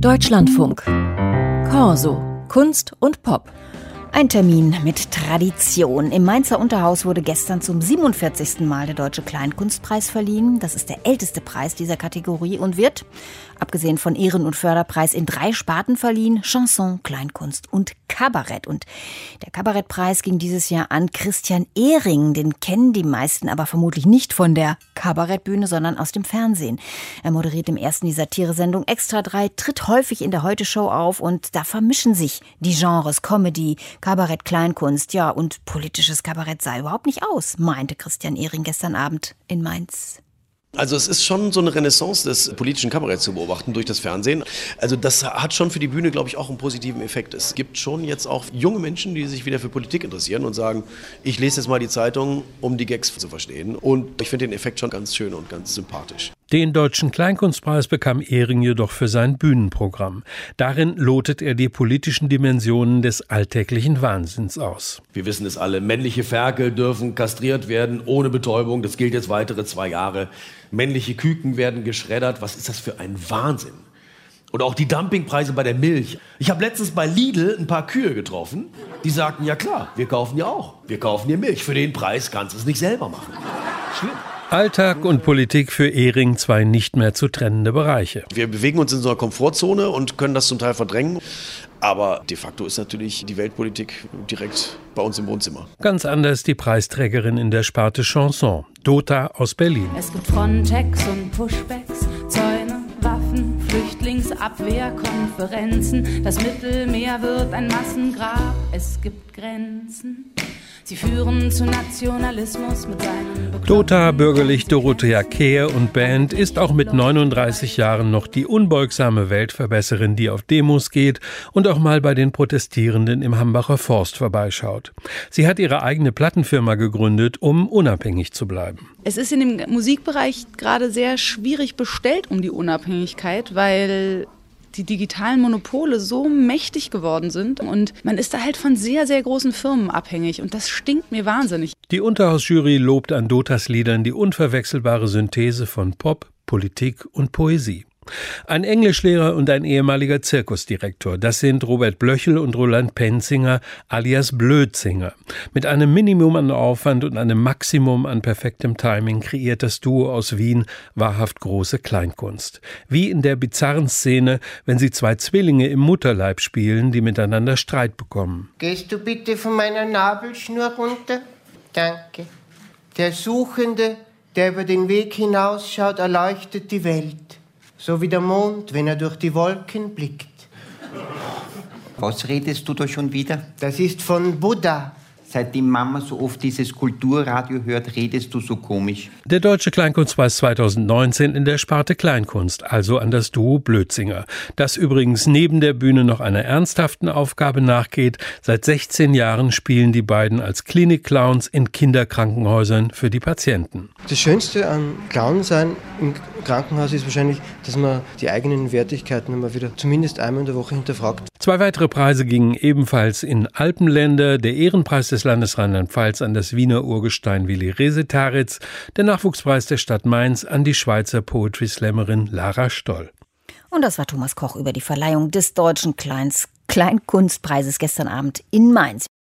Deutschlandfunk. Corso. Kunst und Pop. Ein Termin mit Tradition. Im Mainzer Unterhaus wurde gestern zum 47. Mal der Deutsche Kleinkunstpreis verliehen. Das ist der älteste Preis dieser Kategorie und wird, abgesehen von Ehren- und Förderpreis, in 3 Sparten verliehen: Chanson, Kleinkunst und Kabarett. Und der Kabarettpreis ging dieses Jahr an Christian Ehring. Den kennen die meisten aber vermutlich nicht von der Kabarettbühne, sondern aus dem Fernsehen. Er moderiert im ersten die Satiresendung Extra 3, tritt häufig in der Heute-Show auf und da vermischen sich die Genres Comedy, Kabarett, Kleinkunst, ja, und politisches Kabarett sei überhaupt nicht aus, meinte Christian Ehring gestern Abend in Mainz. Also es ist schon so eine Renaissance des politischen Kabaretts zu beobachten durch das Fernsehen. Also das hat schon für die Bühne, glaube ich, auch einen positiven Effekt. Es gibt schon jetzt auch junge Menschen, die sich wieder für Politik interessieren und sagen, ich lese jetzt mal die Zeitung, um die Gags zu verstehen. Und ich finde den Effekt schon ganz schön und ganz sympathisch. Den Deutschen Kleinkunstpreis bekam Ehring jedoch für sein Bühnenprogramm. Darin lotet er die politischen Dimensionen des alltäglichen Wahnsinns aus. Wir wissen es alle, männliche Ferkel dürfen kastriert werden ohne Betäubung. Das gilt jetzt weitere 2 Jahre. Männliche Küken werden geschreddert. Was ist das für ein Wahnsinn? Oder auch die Dumpingpreise bei der Milch. Ich habe letztens bei Lidl ein paar Kühe getroffen, die sagten, ja klar, wir kaufen ja auch. Wir kaufen hier Milch. Für den Preis kannst du es nicht selber machen. Schlimm. Alltag und Politik für Ehring 2 nicht mehr zu trennende Bereiche. Wir bewegen uns in so einer Komfortzone und können das zum Teil verdrängen. Aber de facto ist natürlich die Weltpolitik direkt bei uns im Wohnzimmer. Ganz anders die Preisträgerin in der Sparte Chanson, Dota aus Berlin. Es gibt Frontex und Pushbacks, Zäune, Waffen, Flüchtlingsabwehr, Konferenzen. Das Mittelmeer wird ein Massengrab, es gibt Grenzen. Sie führen zu Nationalismus mit seinen Dota, bürgerlich Dorothea Kehr und Band, ist auch mit 39 Jahren noch die unbeugsame Weltverbesserin, die auf Demos geht und auch mal bei den Protestierenden im Hambacher Forst vorbeischaut. Sie hat ihre eigene Plattenfirma gegründet, um unabhängig zu bleiben. Es ist in dem Musikbereich gerade sehr schwierig bestellt um die Unabhängigkeit, weil die digitalen Monopole so mächtig geworden sind und man ist da halt von sehr, sehr großen Firmen abhängig und das stinkt mir wahnsinnig. Die Unterhausjury lobt an Dotas Liedern die unverwechselbare Synthese von Pop, Politik und Poesie. Ein Englischlehrer und ein ehemaliger Zirkusdirektor, das sind Robert Blöchel und Roland Penzinger alias Blödzinger. Mit einem Minimum an Aufwand und einem Maximum an perfektem Timing kreiert das Duo aus Wien wahrhaft große Kleinkunst. Wie in der bizarren Szene, wenn sie 2 Zwillinge im Mutterleib spielen, die miteinander Streit bekommen. Gehst du bitte von meiner Nabelschnur runter? Danke. Der Suchende, der über den Weg hinausschaut, erleuchtet die Welt. So wie der Mond, wenn er durch die Wolken blickt. Was redest du da schon wieder? Das ist von Buddha. Seitdem Mama so oft dieses Kulturradio hört, redest du so komisch. Der Deutsche Kleinkunstpreis 2019 in der Sparte Kleinkunst, also an das Duo Blödzinger. Das übrigens neben der Bühne noch einer ernsthaften Aufgabe nachgeht. Seit 16 Jahren spielen die beiden als Klinikclowns in Kinderkrankenhäusern für die Patienten. Das Schönste an Clown sein im Krankenhaus ist wahrscheinlich, dass man die eigenen Wertigkeiten immer wieder zumindest einmal in der Woche hinterfragt. 2 weitere Preise gingen ebenfalls in Alpenländer. Der Ehrenpreis des Landes Rheinland-Pfalz an das Wiener Urgestein Willi Resetaritz, der Nachwuchspreis der Stadt Mainz an die Schweizer Poetry-Slammerin Lara Stoll. Und das war Thomas Koch über die Verleihung des Deutschen Kleinkunstpreises gestern Abend in Mainz.